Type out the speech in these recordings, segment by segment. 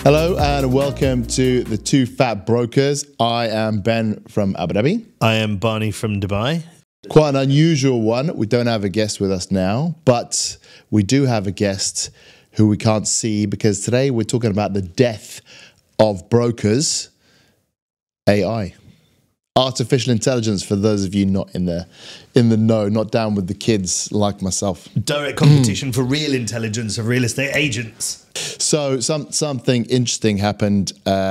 Hello and welcome to the Two Fat Brokers. I am Ben from Abu Dhabi. I am Barney from Dubai. Quite an unusual one. We don't have a guest with us now, but we do have a guest who we can't see because today we're talking about the death of brokers, AI. Artificial intelligence, for those of you not in the know, not down with the kids like myself. Direct competition for real intelligence of real estate agents. So something interesting happened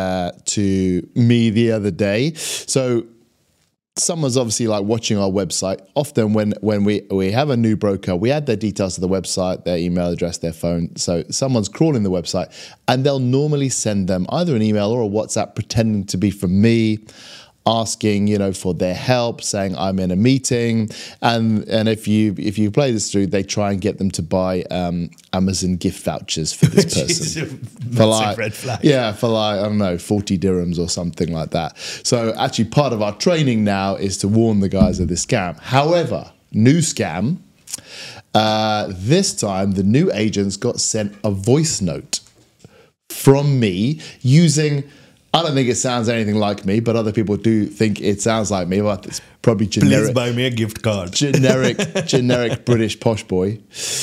to me the other day. So someone's obviously like watching our website. Often when we have a new broker, we add their details to the website, their email address, their phone. So someone's crawling the website and they'll normally send them either an email or a WhatsApp pretending to be from me, asking, for their help, saying I'm in a meeting, and if you play this through, they try and get them to buy Amazon gift vouchers for this person. For like red flag. Yeah, for like, I don't know, 40 dirhams or something like that. So actually part of our training now is to warn the guys of this scam. However, new scam. This time the new agents got sent a voice note from me using, I don't think it sounds anything like me, but other people do think it sounds like me. But it's probably generic. Please buy me a gift card. Generic British posh boy.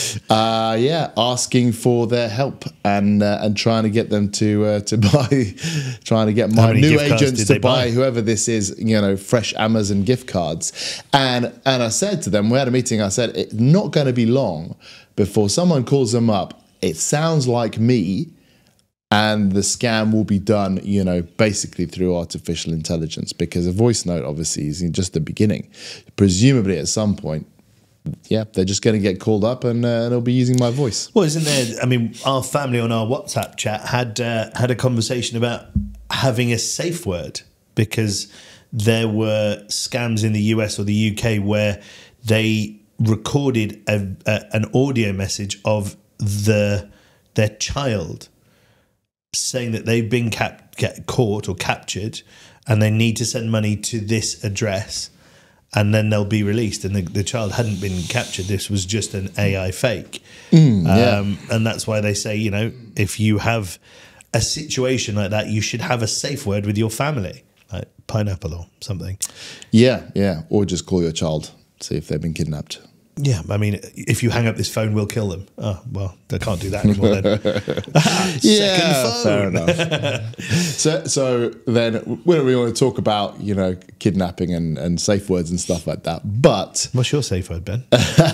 Asking for their help and trying to get them to buy, trying to get my new agents to buy whoever this is, fresh Amazon gift cards. And I said to them, we had a meeting. I said it's not going to be long before someone calls them up. It sounds like me. And the scam will be done, basically through artificial intelligence, because a voice note obviously is just the beginning. Presumably at some point, they're just going to get called up and they'll be using my voice. Well, isn't there, our family on our WhatsApp chat had a conversation about having a safe word, because there were scams in the US or the UK where they recorded an audio message of their child saying that they've been caught or captured and they need to send money to this address and then they'll be released, and the child hadn't been captured. This was just an AI fake. And that's why they say, if you have a situation like that, you should have a safe word with your family, like pineapple or something. Yeah. Or just call your child, see if they've been kidnapped. Yeah, if you hang up this phone, we'll kill them. Oh, well, they can't do that anymore then. Second phone. Fair enough. So then we don't really want to talk about, kidnapping and safe words and stuff like that. But what's your safe word, Ben?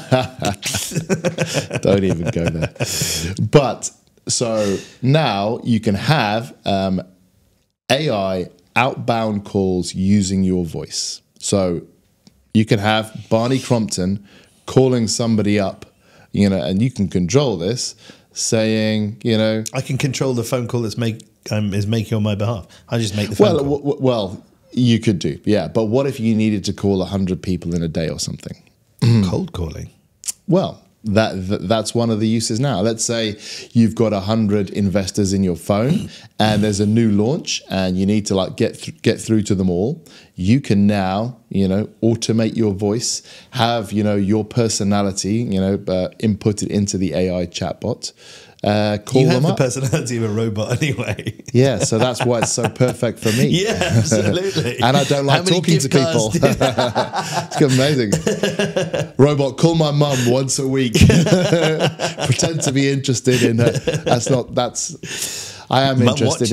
Don't even go there. But so now you can have AI outbound calls using your voice. So you can have Barney Crompton calling somebody up, and you can control this, saying, I can control the phone call is making on my behalf. I just make the phone call. Well, you could do, yeah. But what if you needed to call 100 people in a day or something? Cold calling. Well, that's one of the uses now. Let's say you've got 100 investors in your phone and there's a new launch and you need to get through to them all. You can now, automate your voice, have, your personality, inputted into the AI chatbot. Call you them have up. The personality of a robot anyway. Yeah, so that's why it's so perfect for me. Yeah, absolutely. And I don't like talking to people. It's amazing. Robot, call my mum once a week. Pretend to be interested in her. I am interested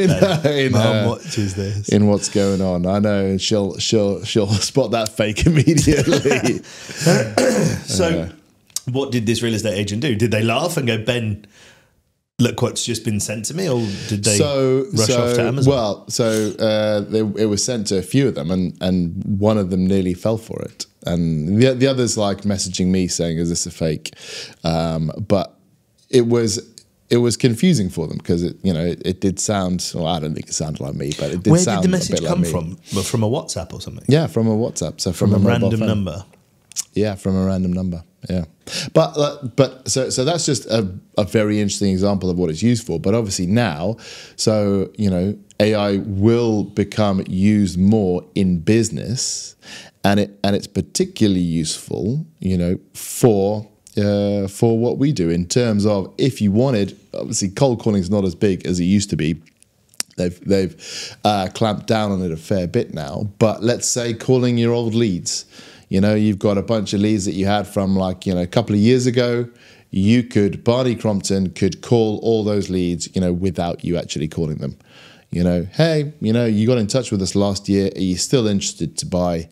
in what's going on. I know she'll spot that fake immediately. So what did this real estate agent do? Did they laugh and go, Ben, look what's just been sent to me? Or did they rush off to Amazon? Well, it was sent to a few of them, and one of them nearly fell for it. And the others messaging me saying, is this a fake? But it was confusing for them because it did sound, well, I don't think it sounded like me, but it did sound a bit like me. Where did the message come from? From a WhatsApp or something? Yeah, from a WhatsApp. So from a random number. Yeah, from a random number. Yeah, but so that's just a very interesting example of what it's used for. But obviously now, so AI will become used more in business, and it's particularly useful, for for what we do in terms of if you wanted. Obviously, cold calling is not as big as it used to be. They've clamped down on it a fair bit now. But let's say calling your old leads. You know, you've got a bunch of leads that you had from like, a couple of years ago. Barney Crompton could call all those leads, without you actually calling them. Hey, you got in touch with us last year. Are you still interested to buy?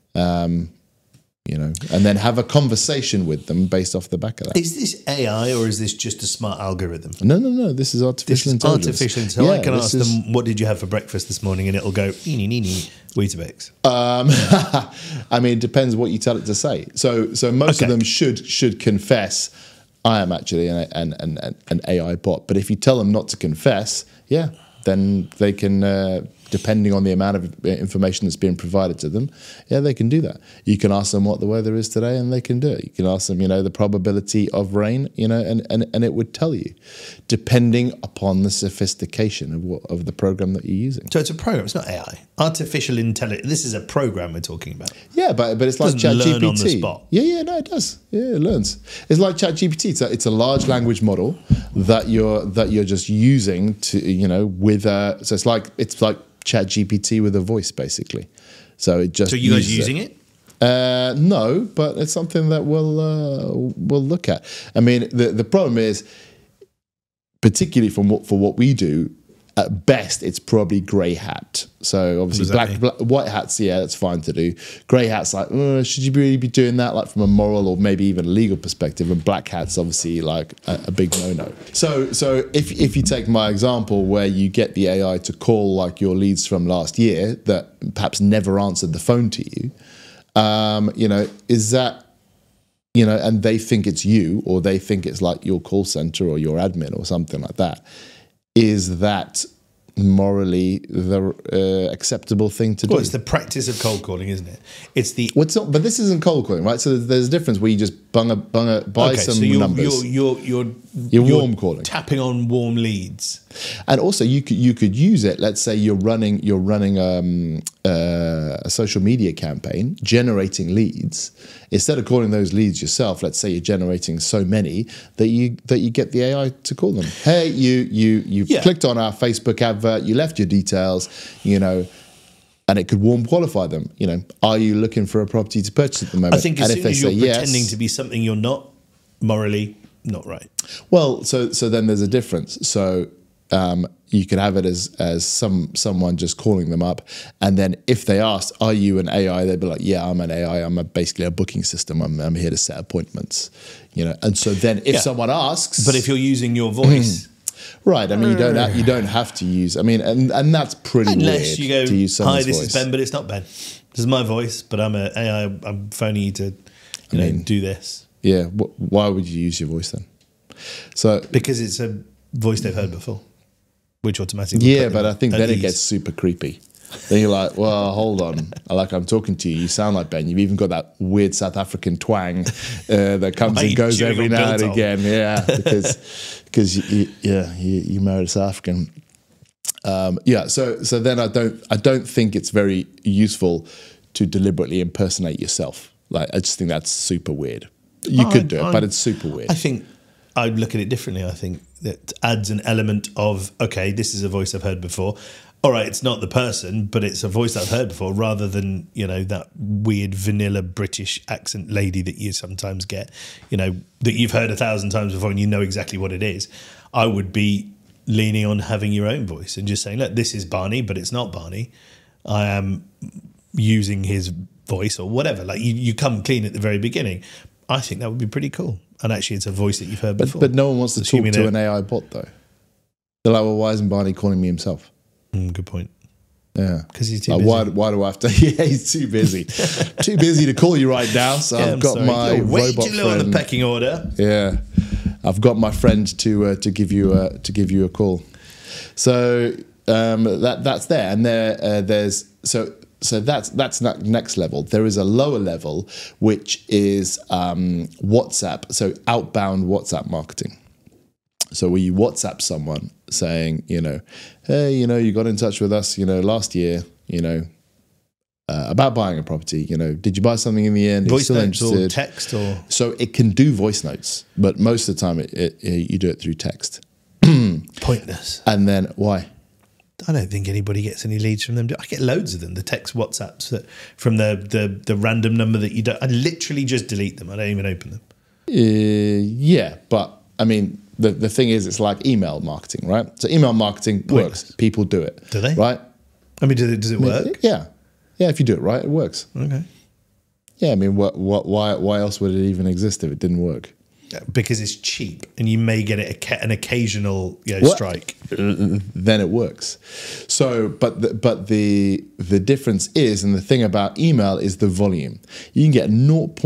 And then have a conversation with them based off the back of that. Is this AI or is this just a smart algorithm? No. This is artificial intelligence. Artificial intelligence. I can ask them, what did you have for breakfast this morning? And it'll go, Weetabix. I mean, it depends what you tell it to say. So most of them should confess, I am actually an AI bot. But if you tell them not to confess, then they can... depending on the amount of information that's being provided to them, they can do that. You can ask them what the weather is today, and they can do it. You can ask them, the probability of rain, and it would tell you, depending upon the sophistication of the program that you're using. So it's a program. It's not AI. Artificial intelligence. This is a program we're talking about. Yeah, but it's like ChatGPT. Learn on the spot. No, it does. Yeah, it learns. It's like ChatGPT. It's a large language model that you're just using to, with so it's like ChatGPT with a voice, basically. So it just. So you guys using it? No, but it's something that we'll look at. I mean, the problem is, particularly for what we do, at best it's probably grey hat. So obviously white hats, that's fine to do. Grey hats, like, should you really be doing that, like from a moral or maybe even a legal perspective? And black hats, obviously, like a big no-no. So if you take my example where you get the AI to call like your leads from last year that perhaps never answered the phone to you, is that, and they think it's you, or they think it's like your call center or your admin or something like that. Is that morally the acceptable thing to do? Well, it's the practice of cold calling, isn't it? It's the but this isn't cold calling, right? So there's a difference where you just buy some numbers. You're warm calling, tapping on warm leads, and also you could use it. Let's say you're running a social media campaign, generating leads. Instead of calling those leads yourself, let's say you're generating so many that you get the AI to call them. Hey, you clicked on our Facebook advert, you left your details, and it could warm qualify them. Are you looking for a property to purchase at the moment? I think as soon as you're pretending to be something you're not, morally not right. Well, so then there's a difference. So you could have it as someone just calling them up, and then if they asked, "Are you an AI?" they'd be like, "Yeah, I'm an AI. I'm basically a booking system. I'm here to set appointments." And so then if someone asks, but if you're using your voice. Right, I mean, you don't have to use. I mean, and that's pretty unless weird you go, to use someone's "Hi, this voice. is Ben, but it's not Ben. This is my voice, but I'm an AI. I'm phoning you to, do this." Yeah, why would you use your voice then? So because it's a voice they've heard before, which automatically. But I think then it gets super creepy. Then you're like, well, hold on. I'm talking to you. You sound like Ben. You've even got that weird South African twang that comes and goes every now and again. Yeah, because you married a South African. So then I don't think it's very useful to deliberately impersonate yourself. Like, I just think that's super weird. You could do it, but it's super weird. I think I'd look at it differently. I think that adds an element of, okay, this is a voice I've heard before. All right, it's not the person, but it's a voice I've heard before, rather than, that weird vanilla British accent lady that you sometimes get, that you've heard 1,000 times before and you know exactly what it is. I would be leaning on having your own voice and just saying, look, this is Barney, but it's not Barney. I am using his voice or whatever. Like you come clean at the very beginning. I think that would be pretty cool. And actually, it's a voice that you've heard before. But no one wants to talk to an AI bot, though. They're like, well, why isn't Barney calling me himself? Good point. Yeah. Because he's too busy. Why do I have to? Yeah, he's too busy. Too busy to call you right now. So I've got my robot friend. On the pecking order. Yeah. I've got my friend to give you a call. So that's there. And there's... So that's next level. There is a lower level, which is WhatsApp. So outbound WhatsApp marketing. So where you WhatsApp someone saying, hey, you got in touch with us, last year, about buying a property. Did you buy something in the end? Are you Voice still notes or interested? text or So it can do voice notes, but most of the time you do it through text. pointless. And then why? I don't think anybody gets any leads from them. I get loads of them. The text WhatsApps from the random number that you don't. I literally just delete them. I don't even open them. Yeah, but I mean, the thing is, it's like email marketing, right? So email marketing Pointless. works. People do it. Do they? Right? I mean, does it work? Yeah. Yeah, if you do it right, it works. Okay. Yeah, I mean, why else would it even exist if it didn't work? Because it's cheap, and you may get an occasional strike. Then it works. So, but the difference is, and the thing about email is the volume. You can get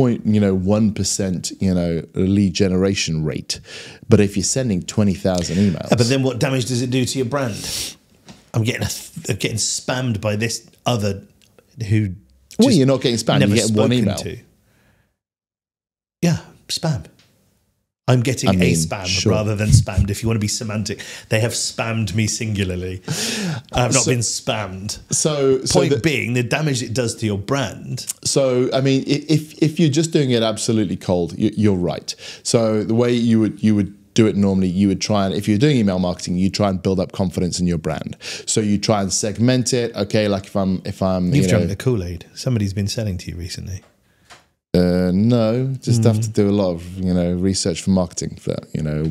0.1% lead generation rate, but if you're sending 20,000 emails, But then, what damage does it do to your brand? I'm getting spammed by this other who. Well, just you're not getting spammed. never You get one spoken email. to. Yeah, spam. I'm getting a spam sure. rather than spammed. If you want to be semantic, they have spammed me singularly. I have not been spammed. Point being, the damage it does to your brand. So, I mean, if you're just doing it absolutely cold, you're right. So the way you would do it normally, you would try and, if you're doing email marketing, you try and build up confidence in your brand. So you try and segment it. Okay, like if I'm, You've drunk the Kool-Aid. Somebody's been selling to you recently. No, just have to do a lot of research for marketing. But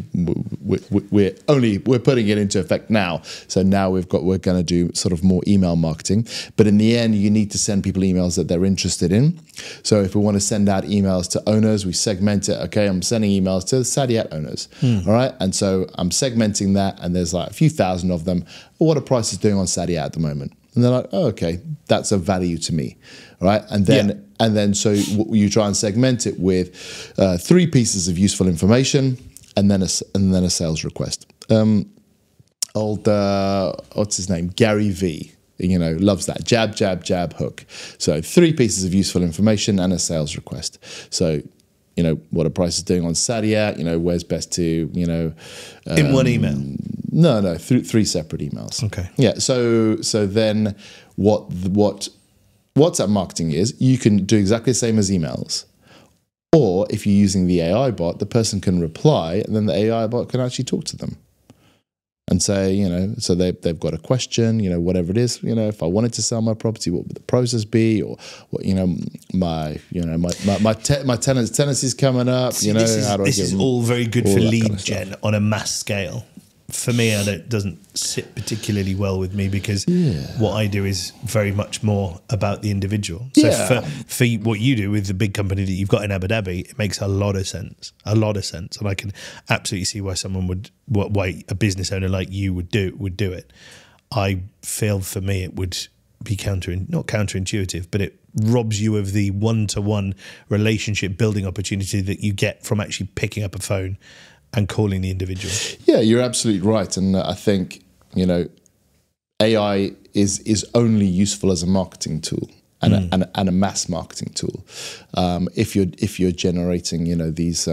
we're putting it into effect now. So now we're going to do sort of more email marketing. But in the end, you need to send people emails that they're interested in. So if we want to send out emails to owners, we segment it. Okay, I'm sending emails to Sadiat owners. All right, and so I'm segmenting that, and there's like a few thousand of them. What are prices doing on Sadiat at the moment? And they're like, oh, okay, that's of value to me, all right? And then so you try and segment it with 3 pieces of useful information, and then a sales request. What's his name? Gary V. Loves that jab, jab, jab, hook. So 3 pieces of useful information and a sales request. So what are prices doing on Sadiat? Where's best to In one email. No, 3 separate emails. Okay. Yeah. So then what WhatsApp marketing is, you can do exactly the same as emails. Or if you're using the AI bot, the person can reply, and then the AI bot can actually talk to them and say, so they've got a question, whatever it is, if I wanted to sell my property, what would the process be? Or what, my tenancy's coming up, See, this is all very good for lead gen on a mass scale. For me, it doesn't sit particularly well with me because what I do is very much more about the individual. So for what you do with the big company that you've got in Abu Dhabi, it makes a lot of sense, and I can absolutely see why why a business owner like you would do it. I feel for me it would be not counterintuitive, but it robs you of the one-to-one relationship building opportunity that you get from actually picking up a phone and calling the individual. Yeah, you're absolutely right. And I think, AI is only useful as a marketing tool and a mass marketing tool. If you're generating, these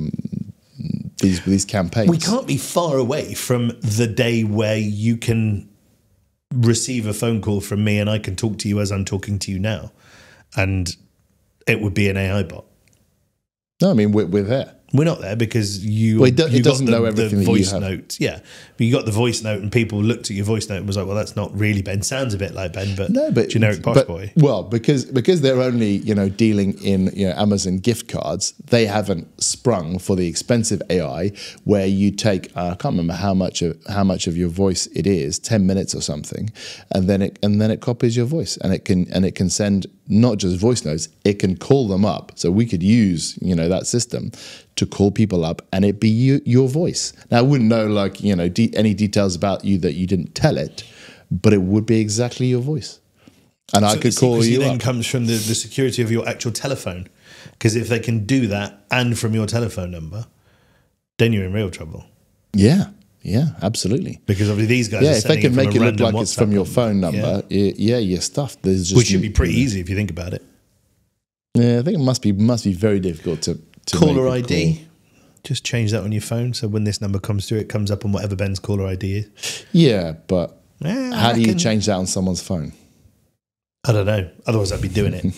campaigns. We can't be far away from the day where you can receive a phone call from me and I can talk to you as I'm talking to you now. And it would be an AI bot. No, I mean, we're there. We're not there because it doesn't know everything the that you voice have. note. Yeah, but you got the voice note, and people looked at your voice note and was like, "Well, that's not really Ben. Sounds a bit like Ben, but generic posh boy." Well, because they're only dealing in Amazon gift cards, they haven't sprung for the expensive AI where you take I can't remember how much of your voice it is, 10 minutes or something, and then it copies your voice, and it can send not just voice notes, it can call them up. So we could use that system to call people up, and it be your voice. Now I wouldn't know any details about you that you didn't tell it, but it would be exactly your voice, and I could call you then up. Comes from the security of your actual telephone, because if they can do that and from your telephone number, then you're in real trouble. Yeah, absolutely. Because obviously these guys, if they can make it look like it's from your phone number, you're stuffed. There's just which should be pretty easy if you think about it. Yeah, I think it must be very difficult to caller ID. Just change that on your phone, so when this number comes through, it comes up on whatever Ben's caller ID is. Yeah, but how do you change that on someone's phone? I don't know. Otherwise, I'd be doing it.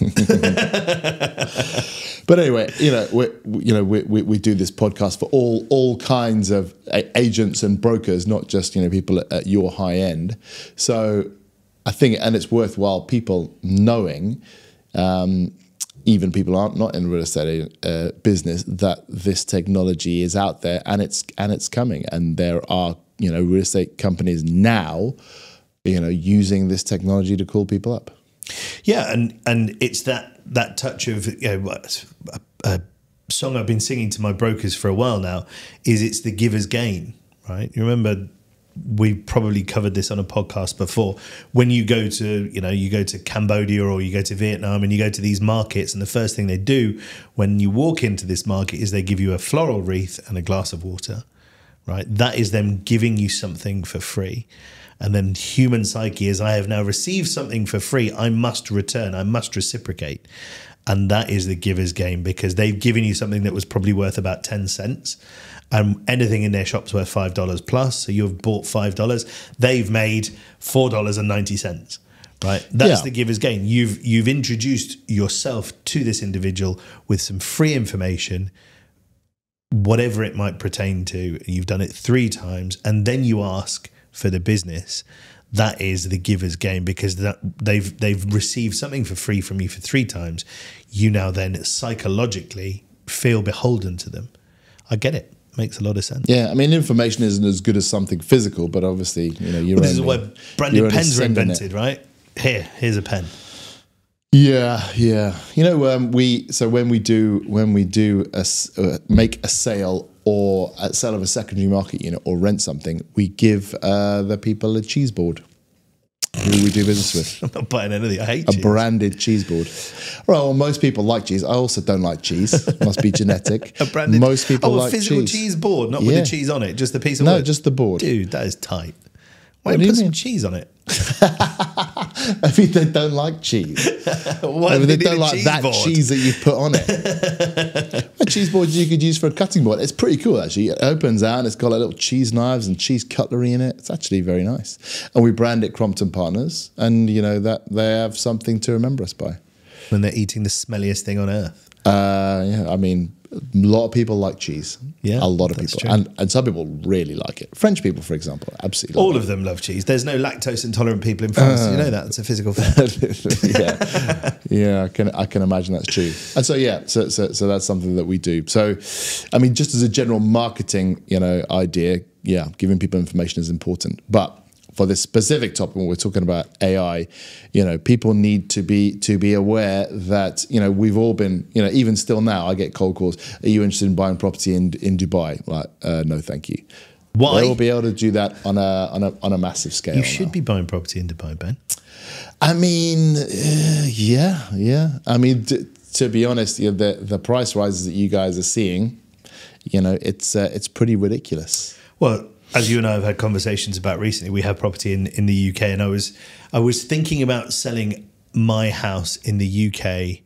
But anyway, we do this podcast for all kinds of agents and brokers, not just people at your high end. So I think, and it's worthwhile people knowing, even people aren't not in the real estate business, that this technology is out there and it's coming, and there are real estate companies now using this technology to call people up. Yeah, and it's that touch of a song I've been singing to my brokers for a while now is it's the giver's gain, right? You remember we probably covered this on a podcast before. When you go to Cambodia or you go to Vietnam and you go to these markets, and the first thing they do when you walk into this market is they give you a floral wreath and a glass of water, right? That is them giving you something for free. And then human psyche is, I have now received something for free, I must return, I must reciprocate. And that is the giver's game, because they've given you something that was probably worth about 10 cents. And anything in their shop's worth $5 plus. So you've bought $5. They've made $4.90, right? That's the giver's gain. You've introduced yourself to this individual with some free information, whatever it might pertain to. You've done it 3 times, and then you ask for the business. That is the giver's game, because they've received something for free from you for 3 times. You now then psychologically feel beholden to them. I get it. Makes a lot of sense. Yeah, I mean, information isn't as good as something physical, but obviously, this is why branded pens were invented, right? Here's a pen. Yeah. When we do make a sale or a sale of a secondary market unit or rent something, we give the people a cheese board who we do business with. I'm not buying anything. I hate a cheese. Branded cheese board. Well, most people like cheese. I also don't like cheese. It must be genetic. Most people like cheese. A physical cheese board, not with the cheese on it, just the piece of wood. No, just the board. Dude, that is tight. Why don't you put some cheese on it? I mean, they don't like cheese. They don't like that cheese that you put on it. A cheese board you could use for a cutting board. It's pretty cool, actually. It opens out and it's got like little cheese knives and cheese cutlery in it. It's actually very nice. And we brand it Crompton Partners, and that they have something to remember us by. When they're eating the smelliest thing on earth. I mean, a lot of people like cheese. Yeah, a lot of people. And some people really like it. French people, for example, absolutely all of them love cheese. There's no lactose intolerant people in France. You know that. It's a physical fact. Yeah, I can imagine that's true. And so that's something that we do. So, I mean, just as a general marketing, idea, giving people information is important. But for this specific topic, when we're talking about AI, people need to be aware that we've all been, even still now, I get cold calls. Are you interested in buying property in Dubai? Like, no, thank you. Why? They'll be able to do that on a massive scale. You should be buying property in Dubai, Ben. I mean, yeah. I mean, to be honest, the price rises that you guys are seeing, it's pretty ridiculous. Well, as you and I have had conversations about recently, we have property in the UK, and I was thinking about selling my house in the UK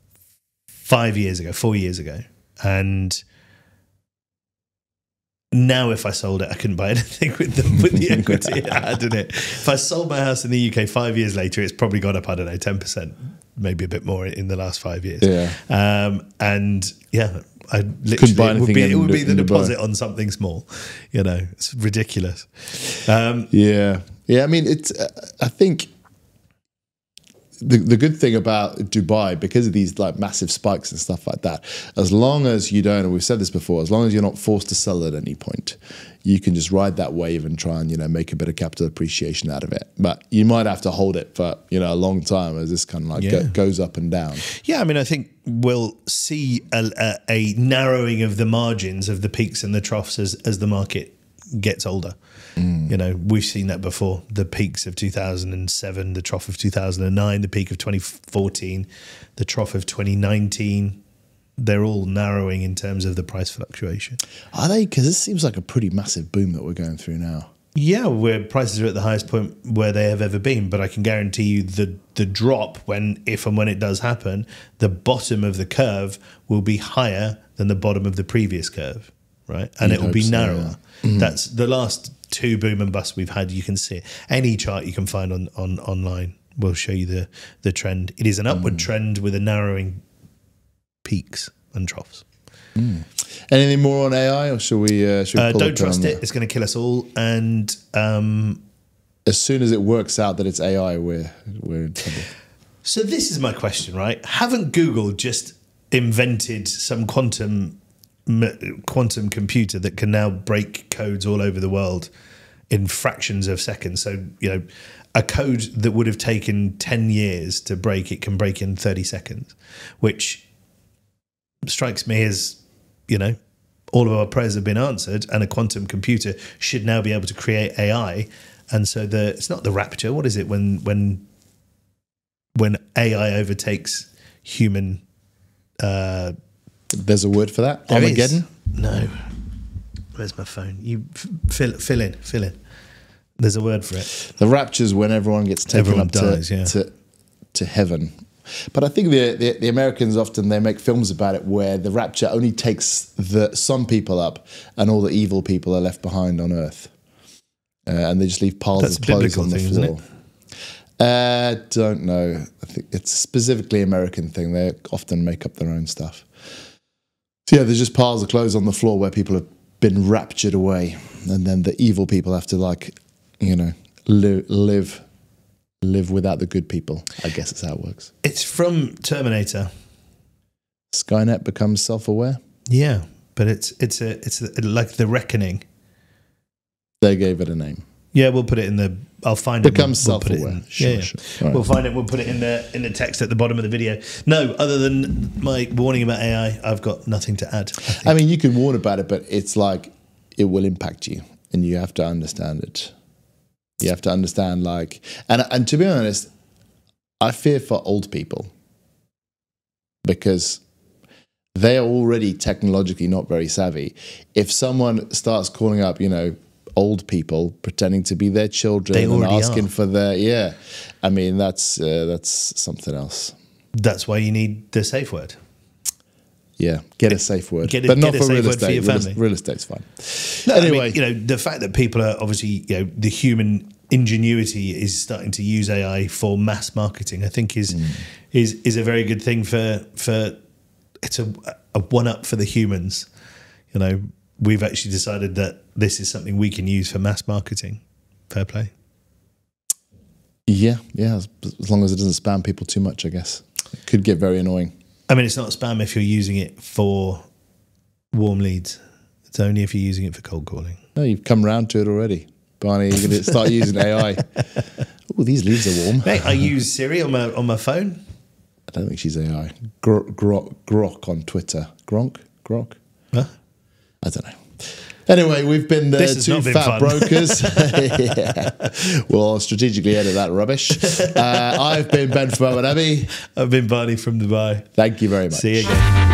4 years ago, and now if I sold it, I couldn't buy anything with the equity it had in it. If I sold my house in the UK 5 years later, it's probably gone up, 10%, maybe a bit more in the last 5 years. I literally it would be the deposit on something small. It's ridiculous. I mean, it's. I think the good thing about Dubai, because of these like massive spikes and stuff like that, as long as you don't, and we've said this before, as long as you're not forced to sell at any point, you can just ride that wave and try and make a bit of capital appreciation out of it. But you might have to hold it for a long time as this kind of like goes up and down. Yeah, I mean, I think we'll see a narrowing of the margins of the peaks and the troughs as the market gets older. We've seen that before. The peaks of 2007, the trough of 2009, the peak of 2014, the trough of 2019. They're all narrowing in terms of the price fluctuation. Are they? Because this seems like a pretty massive boom that we're going through now. Yeah, where prices are at the highest point where they have ever been. But I can guarantee you the drop, if and when it does happen, the bottom of the curve will be higher than the bottom of the previous curve, right? And it will be narrower. Yeah. That's the last 2 boom and bust we've had. You can see it. Any chart you can find online will show you the trend. It is an upward trend with a narrowing peaks and troughs. Anything more on AI, or should we pull Don't trust it. It's going to kill us all. And as soon as it works out that it's AI, we're in trouble. so this is my question, right? Haven't Google just invented some quantum computer that can now break codes all over the world in fractions of seconds? So, a code that would have taken 10 years to break, it can break in 30 seconds, which strikes me as, all of our prayers have been answered, and a quantum computer should now be able to create AI. And so it's not the rapture. What is it when AI overtakes human? There's a word for that. There Armageddon. is. No. Where's my phone? You fill in. There's a word for it. The rapture's when everyone gets taken Everyone up dies, to heaven. But I think the Americans often, they make films about it where the rapture only takes some people up and all the evil people are left behind on earth. And they just leave piles of clothes on the floor. Isn't it? Don't know. I think it's a specifically American thing. They often make up their own stuff. So yeah, there's just piles of clothes on the floor where people have been raptured away. And then the evil people have to live without the good people. I guess that's how it works. It's from Terminator. Skynet becomes self-aware. Yeah, but it's like The Reckoning. They gave it a name. Yeah, we'll put it in the. I'll find it. Becomes self-aware. We'll sure. Right. We'll find it. We'll put it in the text at the bottom of the video. No, other than my warning about AI, I've got nothing to add. I mean, you can warn about it, but it's like it will impact you, and you have to understand it. You have to understand, and to be honest, I fear for old people because they are already technologically not very savvy. If someone starts calling up, old people pretending to be their children and asking for their, I mean, that's something else. That's why you need the safe word. Yeah, get a safe word, but not for real estate. Real estate's fine. No, anyway, the fact that people are obviously, the human ingenuity is starting to use AI for mass marketing, I think is a very good thing for it's a one up for the humans. We've actually decided that this is something we can use for mass marketing. Fair play. Yeah, as long as it doesn't spam people too much, I guess. It could get very annoying. I mean, it's not spam if you're using it for warm leads. It's only if you're using it for cold calling. No, you've come round to it already. Barney, you're going to start using AI. Oh, these leads are warm. Mate, I use Siri on my phone. I don't think she's AI. Grok on Twitter. Grok? Huh? I don't know. Anyway, we've been the two fat brokers. Yeah. We'll strategically edit that rubbish. I've been Ben from Abu Dhabi. I've been Barney from Dubai. Thank you very much. See you again.